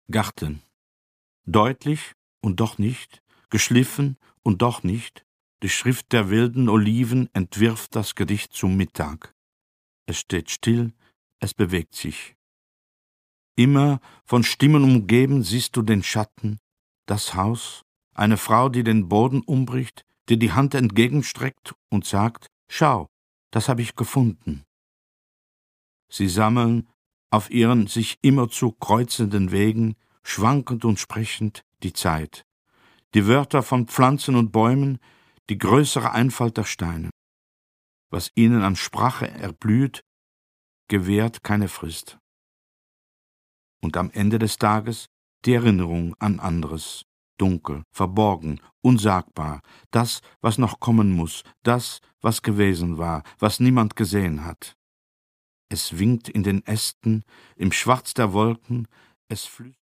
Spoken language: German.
Garten. Deutlich und doch nicht, geschliffen und doch nicht, die Schrift der wilden Oliven entwirft das Gedicht zum Mittag. Es steht still, es bewegt sich. Immer von Stimmen umgeben siehst du den Schatten, das Haus, eine Frau, die den Boden umbricht, dir die Hand entgegenstreckt und sagt: »Schau, das habe ich gefunden.« Sie sammeln auf ihren sich immerzu kreuzenden Wegen, schwankend und sprechend, die Zeit, die Wörter von Pflanzen und Bäumen, die größere Einfalt der Steine. Was ihnen an Sprache erblüht, gewährt keine Frist. Und am Ende des Tages die Erinnerung an anderes, dunkel, verborgen, unsagbar, das, was noch kommen muss, das, was gewesen war, was niemand gesehen hat. Es winkt in den Ästen, im Schwarz der Wolken, es flüstert